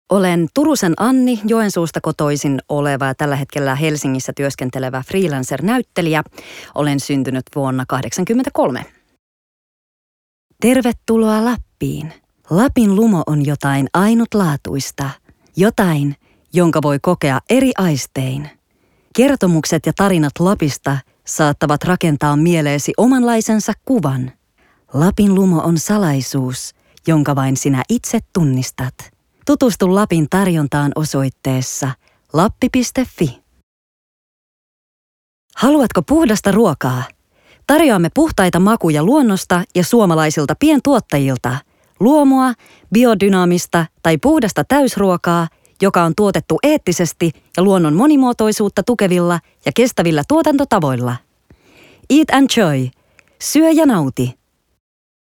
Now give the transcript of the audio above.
Olen Turusen Anni, Joensuusta kotoisin oleva ja tällä hetkellä Helsingissä työskentelevä freelancer-näyttelijä. Olen syntynyt vuonna 1983. Tervetuloa Lappiin. Lapin lumo on jotain ainutlaatuista. Jotain, jonka voi kokea eri aistein. Kertomukset ja tarinat Lapista saattavat rakentaa mieleesi omanlaisensa kuvan. Lapin lumo on salaisuus, jonka vain sinä itse tunnistat. Tutustu Lapin tarjontaan osoitteessa lappi.fi. Haluatko puhdasta ruokaa? Tarjoamme puhtaita makuja luonnosta ja suomalaisilta pientuottajilta. Luomua, biodynaamista tai puhdasta täysruokaa, joka on tuotettu eettisesti ja luonnon monimuotoisuutta tukevilla ja kestävillä tuotantotavoilla. Eat and Joy. Syö ja nauti.